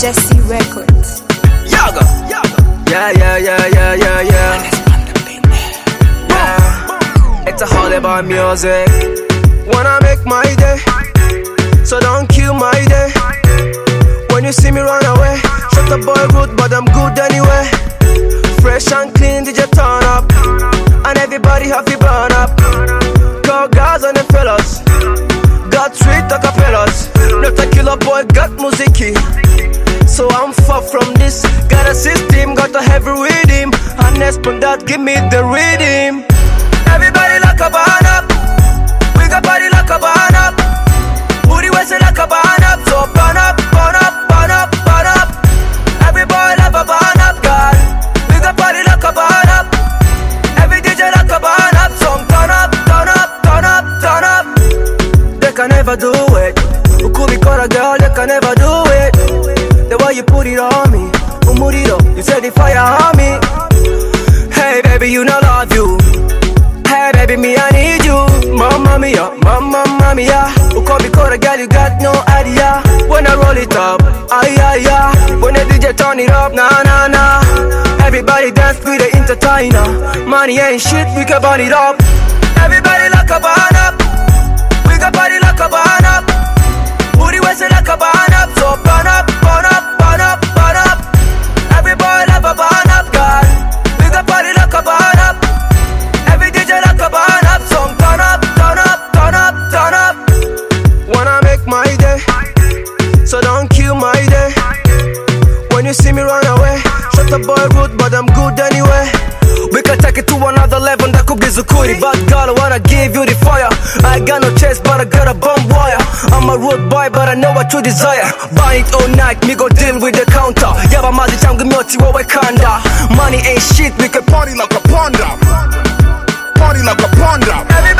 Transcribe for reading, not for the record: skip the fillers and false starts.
Jesse Records. Yaga. Yeah. It's a holiday music. Wanna make my day, so don't kill my day. When you see me run away, shut the boy rude, but I'm good anyway. Fresh and clean, DJ turn up, and everybody happy burn up. Call guys and the fellas, got street acapellas. Not a killer boy, got musiki. So I'm far from this. Got a system, got a heavy rhythm. And Espon that give me the rhythm. Everybody like a burn up. We got body like a burn up. Booty waist like a burn up. So burn up, burn up, burn up, burn up. Every boy love a burn up, girl. We got body like a burn up. Every DJ like a burn up. So turn up, turn up, turn up, turn up. They can never do it. Who could be caught a girl, they can never do it. The way you put it on me, Umurido, you set the fire on me. Hey baby, you know love you. Hey baby, me I need you. Mamma mia, mamma mia. Who call me call a girl, you got no idea. When I roll it up, ay. When the DJ turn it up, nah. Everybody dance with the entertainer. Money ain't shit, we can burn it up. Everybody like a burn up. We got body like a burn up. Booty waist like a burn up. So burn up, burn up, burn up, burn up. Every boy love a burn up, girl. We got body like a burn up. Every DJ like a burn up. So turn up, turn up, turn up, turn up. Wanna make my day, so don't kill my day. When you see me run away, shut the boy rude, but I'm good anyway. We can take it to another level, that could be Zukuri. But girl, I wanna give you the fire. I got no chest, but I got a bomb wire. I'm a road boy, but I know what you desire. Buy it all night, me go deal with the counter. Yaba mazi changu myoti wewe kanda. Money ain't shit, we can Party like a panda. Party like a panda.